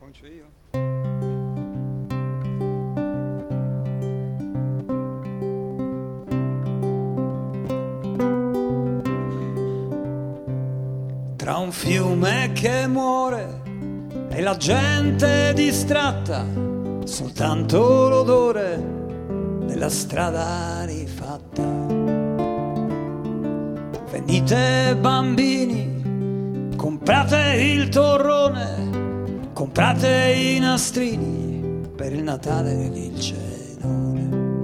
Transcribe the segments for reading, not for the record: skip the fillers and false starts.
Comincio io? Tra un fiume che muore e la gente distratta, soltanto l'odore della strada rifatta. Venite bambini, comprate il torrone, comprate i nastrini per il Natale e il cenone.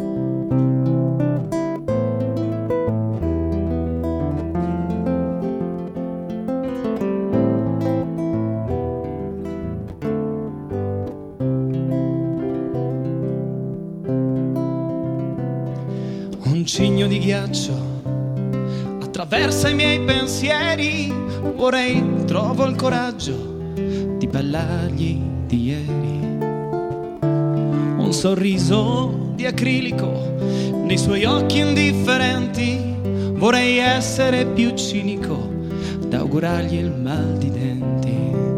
Un cigno di ghiaccio attraversa i miei pensieri, vorrei, trovo il coraggio di parlargli di ieri. Un sorriso di acrilico nei suoi occhi indifferenti, vorrei essere più cinico da augurargli il mal di denti.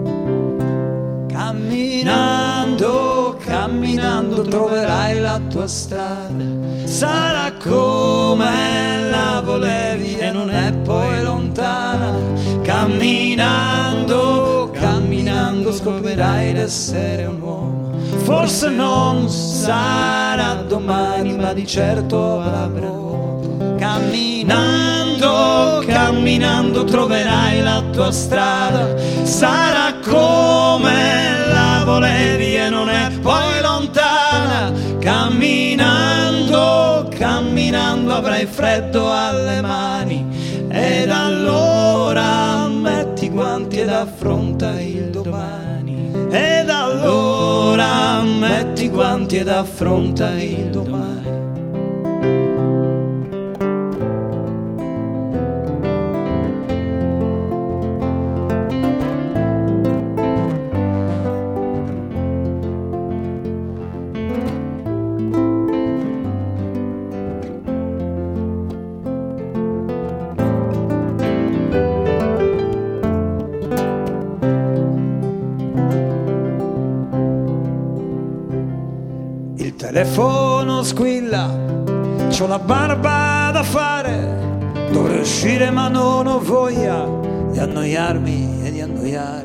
Camminando, camminando troverai la tua strada, sarà come la volevi e non è poi lontana. Camminando, camminando scoprirai d'essere un uomo, forse non sarà domani ma di certo avrà modo. Camminando, camminando troverai la tua strada, sarà come la volevi e non è poi lontana. Camminando, camminando avrai freddo alle mani ed allora metti i guanti ed affronta il domani. Ed allora metti i guanti ed affronta il domani. Il telefono squilla, c'ho la barba da fare, dovrei uscire ma non ho voglia di annoiarmi e di annoiare.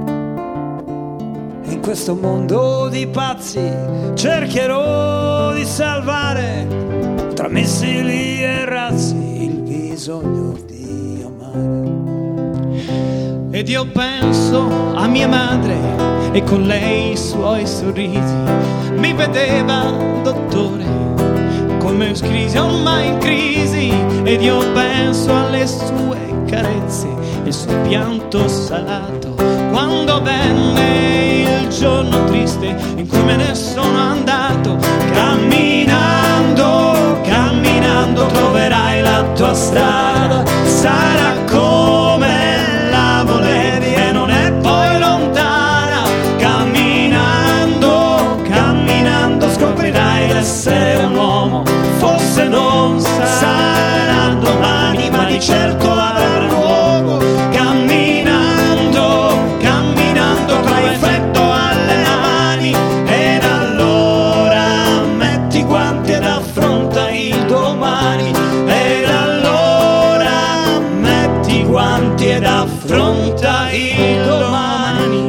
In questo mondo di pazzi cercherò di salvare tra missili e razzi il bisogno di amare. Ed io penso a mia madre e con lei i suoi sorrisi, mi vedeva dottore come crisi ormai in crisi. Ed io penso alle sue carezze e il suo pianto salato quando venne il giorno triste in cui me ne sono andato. Camminando, camminando troverai la tua strada, sarà come la volevi e non è poi lontana. Camminando, camminando scoprirai d'essere un uomo, forse non sarà domani ma di certo avrà luogo. Camminando, camminando trovai freddo alle mani ed allora metti i guanti ed affronta il domani. Ed allora metti i guanti ed affronta il domani.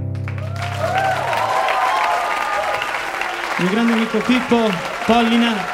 Il grande amico Pippo Pollina.